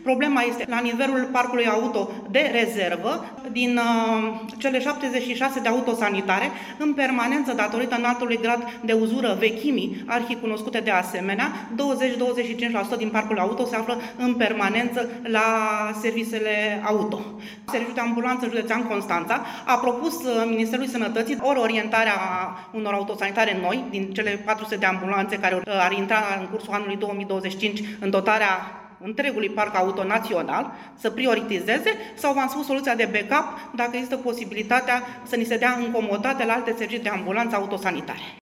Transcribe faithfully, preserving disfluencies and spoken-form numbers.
Problema este la nivelul parcului auto de rezervă, din uh, cele șaptezeci și șase de autosanitare, în permanență, datorită înaltului grad de uzură, vechimii, arhicunoscute de asemenea, douăzeci - douăzeci și cinci la sută din parcul auto se află în permanență la serviciile auto. Serviciul de ambulanță județean Constanța a propus Ministerului Sănătății ori orientarea unor autosanitare noi, din cele patru sute de ambulanțe care ar intra în cursul anului două mii douăzeci și cinci în dotarea întregului parc auto național, să prioritizeze, sau v-am spus soluția de backup, dacă există posibilitatea să ni se dea încomotate la alte servicii de ambulanță autosanitare.